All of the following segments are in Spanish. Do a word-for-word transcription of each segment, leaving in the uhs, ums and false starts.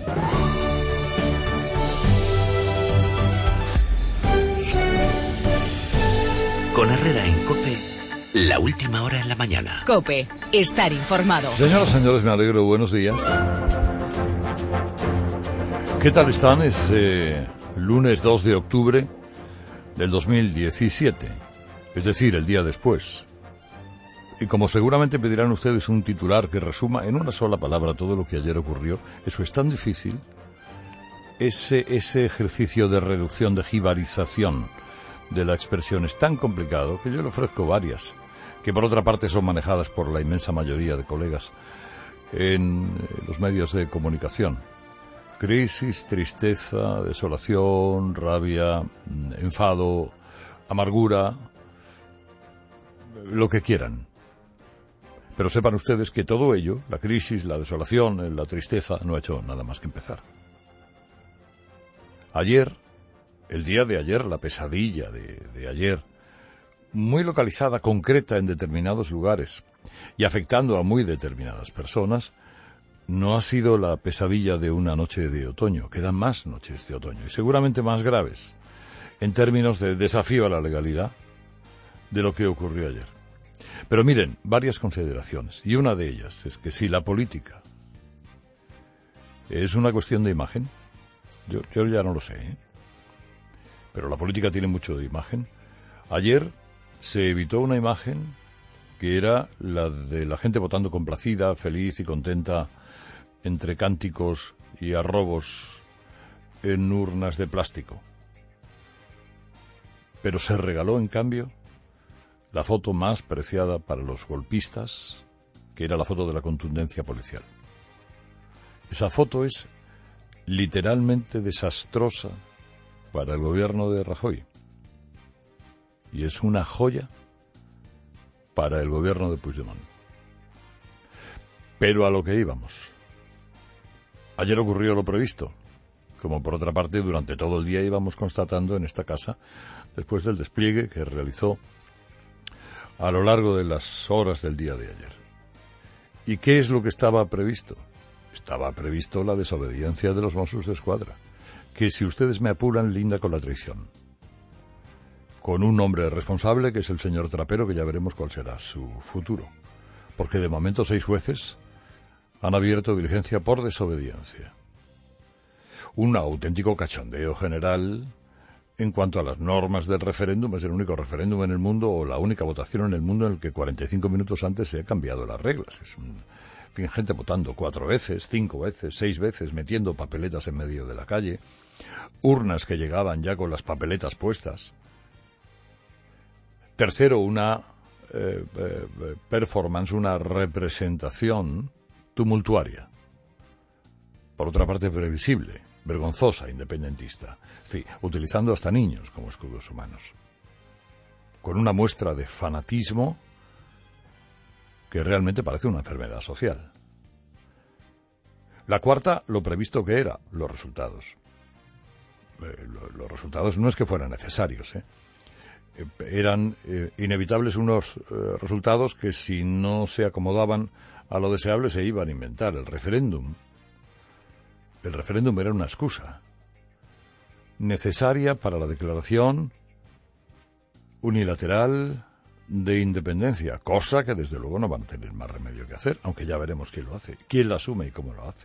Con Herrera en COPE, la última hora en la mañana. COPE, estar informado. Señoras y señores, me alegro, buenos días. ¿Qué tal están? Es eh, lunes dos de octubre del dos mil diecisiete, es decir, el día después. Y como seguramente pedirán ustedes un titular que resuma en una sola palabra todo lo que ayer ocurrió, eso es tan difícil, ese, ese ejercicio de reducción, de jibarización de la expresión es tan complicado que yo le ofrezco varias, que por otra parte son manejadas por la inmensa mayoría de colegas en los medios de comunicación. Crisis, tristeza, desolación, rabia, enfado, amargura, lo que quieran. Pero sepan ustedes que todo ello, la crisis, la desolación, la tristeza, no ha hecho nada más que empezar. Ayer, el día de ayer, la pesadilla de, de ayer, muy localizada, concreta en determinados lugares y afectando a muy determinadas personas, no ha sido la pesadilla de una noche de otoño. Quedan más noches de otoño y seguramente más graves en términos de desafío a la legalidad de lo que ocurrió ayer. Pero miren, varias consideraciones, y una de ellas es que si la política es una cuestión de imagen, yo, yo ya no lo sé, ¿eh? Pero la política tiene mucho de imagen. Ayer se evitó una imagen que era la de la gente votando complacida, feliz y contenta entre cánticos y arrobos en urnas de plástico. Pero se regaló, en cambio, la foto más preciada para los golpistas, que era la foto de la contundencia policial. Esa foto es literalmente desastrosa para el gobierno de Rajoy. Y es una joya para el gobierno de Puigdemont. Pero a lo que íbamos. Ayer ocurrió lo previsto, como por otra parte durante todo el día íbamos constatando en esta casa, después del despliegue que realizó a lo largo de las horas del día de ayer. ¿Y qué es lo que estaba previsto? Estaba previsto la desobediencia de los Mossos d'Esquadra, que si ustedes me apuran linda con la traición, con un hombre responsable que es el señor Trapero, que ya veremos cuál será su futuro, porque de momento seis jueces han abierto diligencia por desobediencia. Un auténtico cachondeo general en cuanto a las normas del referéndum. Es el único referéndum en el mundo, o la única votación en el mundo en el que cuarenta y cinco minutos antes se han cambiado las reglas. Es un, en fin, gente votando cuatro veces, cinco veces, seis veces, metiendo papeletas en medio de la calle, urnas que llegaban ya con las papeletas puestas. Tercero, una eh, eh, performance, una representación tumultuaria. Por otra parte, previsible, vergonzosa, independentista. Sí, utilizando hasta niños como escudos humanos. Con una muestra de fanatismo que realmente parece una enfermedad social. La cuarta, lo previsto que era, los resultados. Eh, lo, los resultados no es que fueran necesarios, ¿eh? Eh, eran eh, inevitables unos eh, resultados que si no se acomodaban a lo deseable se iban a inventar. El referéndum, el referéndum era una excusa necesaria para la declaración unilateral de independencia, cosa que desde luego no van a tener más remedio que hacer, aunque ya veremos quién lo hace, quién la asume y cómo lo hace.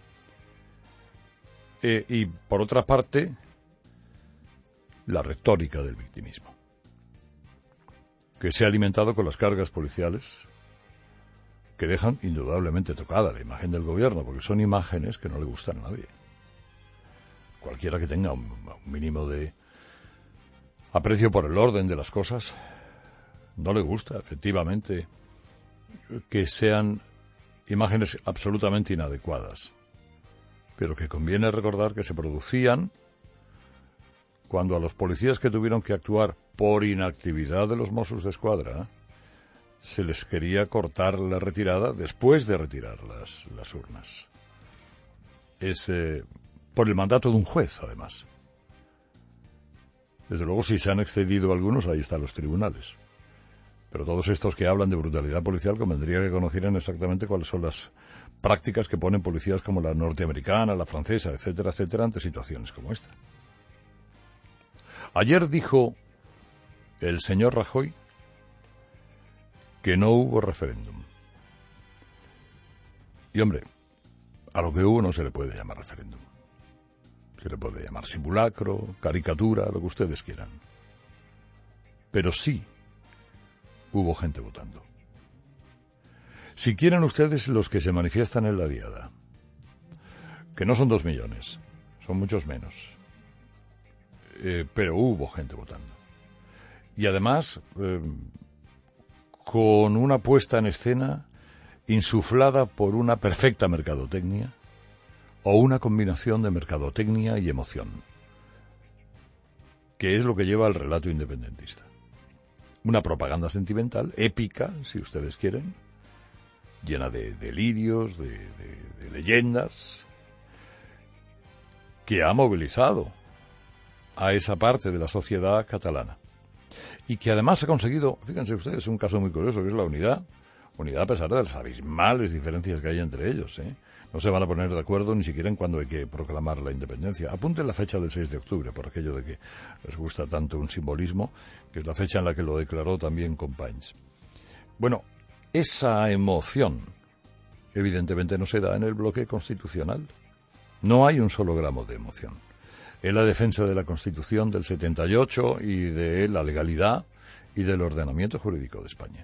Eh, y por otra parte, la retórica del victimismo, que se ha alimentado con las cargas policiales, que dejan indudablemente tocada la imagen del gobierno, porque son imágenes que no le gustan a nadie. Cualquiera que tenga un, un mínimo de aprecio por el orden de las cosas, no le gusta, efectivamente, que sean imágenes absolutamente inadecuadas, pero que conviene recordar que se producían cuando a los policías que tuvieron que actuar por inactividad de los Mossos d'Esquadra se les quería cortar la retirada después de retirar las, las urnas. Es eh, por el mandato de un juez, además. Desde luego, si se han excedido algunos, ahí están los tribunales. Pero todos estos que hablan de brutalidad policial convendría que conocieran exactamente cuáles son las prácticas que ponen policías como la norteamericana, la francesa, etcétera, etcétera, ante situaciones como esta. Ayer dijo el señor Rajoy que no hubo referéndum. Y hombre, a lo que hubo no se le puede llamar referéndum. Se le puede llamar simulacro, caricatura, lo que ustedes quieran. Pero sí hubo gente votando. Si quieren ustedes los que se manifiestan en la diada, que no son dos millones, son muchos menos, eh, pero hubo gente votando. Y además, eh, con una puesta en escena insuflada por una perfecta mercadotecnia, o una combinación de mercadotecnia y emoción, que es lo que lleva al relato independentista. Una propaganda sentimental, épica, si ustedes quieren, llena de delirios, de, de, de leyendas, que ha movilizado a esa parte de la sociedad catalana. Y que además ha conseguido, fíjense ustedes, un caso muy curioso, que es la unidad, unidad a pesar de las abismales diferencias que hay entre ellos, ¿eh? No se van a poner de acuerdo ni siquiera en cuándo hay que proclamar la independencia. Apunten la fecha del seis de octubre, por aquello de que les gusta tanto un simbolismo, que es la fecha en la que lo declaró también Companys. Bueno, esa emoción evidentemente no se da en el bloque constitucional. No hay un solo gramo de emoción. En la defensa de la Constitución del setenta y ocho y de la legalidad y del ordenamiento jurídico de España.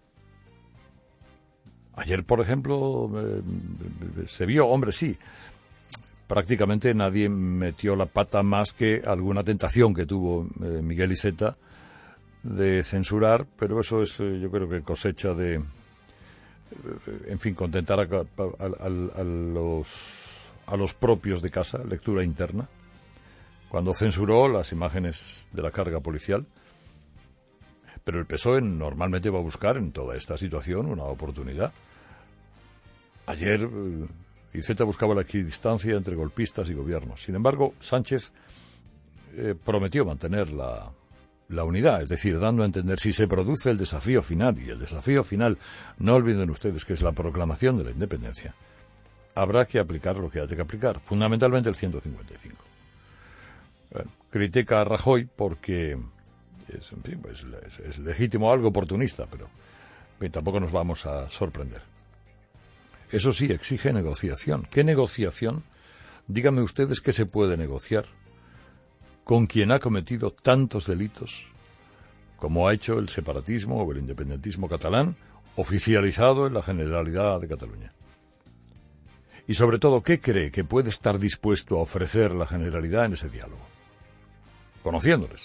Ayer, por ejemplo, eh, se vio, hombre, sí, prácticamente nadie metió la pata más que alguna tentación que tuvo eh, Miguel Iceta de censurar, pero eso es, eh, yo creo que cosecha de, eh, en fin, contentar a, a, a, a, los, a los propios de casa, lectura interna, cuando censuró las imágenes de la carga policial. Pero el P S O E normalmente va a buscar en toda esta situación una oportunidad. Ayer eh, Iceta buscaba la equidistancia entre golpistas y gobiernos. Sin embargo, Sánchez eh, prometió mantener la, la unidad, es decir, dando a entender si se produce el desafío final, y el desafío final, no olviden ustedes que es la proclamación de la independencia, habrá que aplicar lo que haya que aplicar, fundamentalmente el ciento cincuenta y cinco. Bueno, critica a Rajoy porque Es, en fin, pues, es, es legítimo, algo oportunista, pero bien, tampoco nos vamos a sorprender. Eso sí, exige negociación. ¿Qué negociación? Díganme ustedes qué se puede negociar con quien ha cometido tantos delitos como ha hecho el separatismo o el independentismo catalán, oficializado en la Generalidad de Cataluña. Y sobre todo, ¿qué cree que puede estar dispuesto a ofrecer la Generalidad en ese diálogo? Conociéndoles.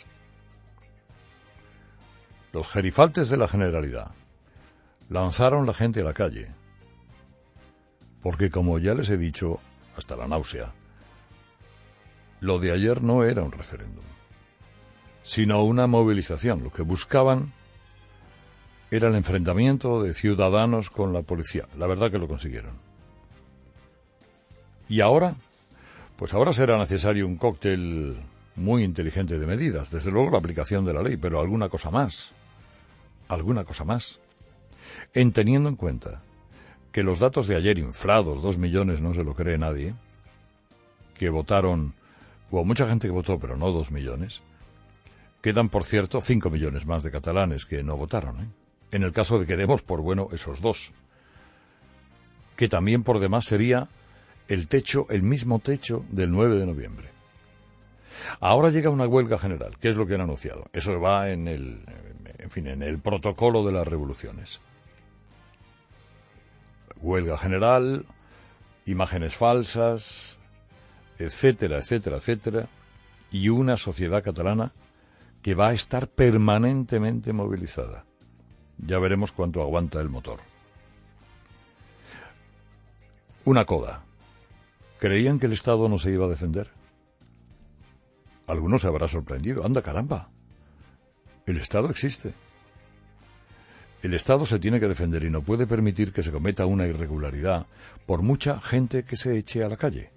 Los gerifaltes de la Generalidad lanzaron la gente a la calle, porque como ya les he dicho, hasta la náusea, lo de ayer no era un referéndum, sino una movilización. Lo que buscaban era el enfrentamiento de ciudadanos con la policía. La verdad que lo consiguieron. ¿Y ahora? Pues ahora será necesario un cóctel muy inteligente de medidas. Desde luego la aplicación de la ley, pero alguna cosa más. Alguna cosa más. En teniendo en cuenta que los datos de ayer inflados, dos millones, no se lo cree nadie, que votaron, hubo mucha gente que votó, pero no dos millones, quedan, por cierto, cinco millones más de catalanes que no votaron, ¿eh? En el caso de que demos por bueno esos dos, que también por demás sería el techo, el mismo techo del nueve de noviembre. Ahora llega una huelga general, ¿qué es lo que han anunciado? Eso va en el, en fin, en el protocolo de las revoluciones. Huelga general, imágenes falsas, etcétera, etcétera, etcétera, y una sociedad catalana que va a estar permanentemente movilizada. Ya veremos cuánto aguanta el motor. Una coda. ¿Creían que el Estado no se iba a defender? Algunos se habrá sorprendido. ¡Anda, caramba! El Estado existe. El Estado se tiene que defender y no puede permitir que se cometa una irregularidad por mucha gente que se eche a la calle.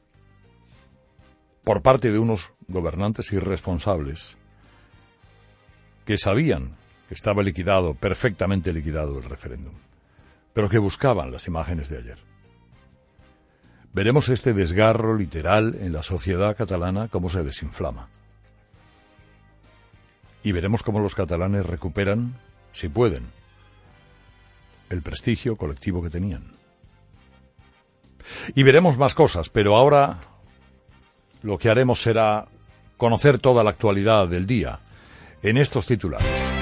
Por parte de unos gobernantes irresponsables que sabían estaba liquidado, perfectamente liquidado el referéndum. Pero ¿qué buscaban las imágenes de ayer? Veremos este desgarro literal en la sociedad catalana, cómo se desinflama. Y veremos cómo los catalanes recuperan, si pueden, el prestigio colectivo que tenían. Y veremos más cosas, pero ahora lo que haremos será conocer toda la actualidad del día en estos titulares.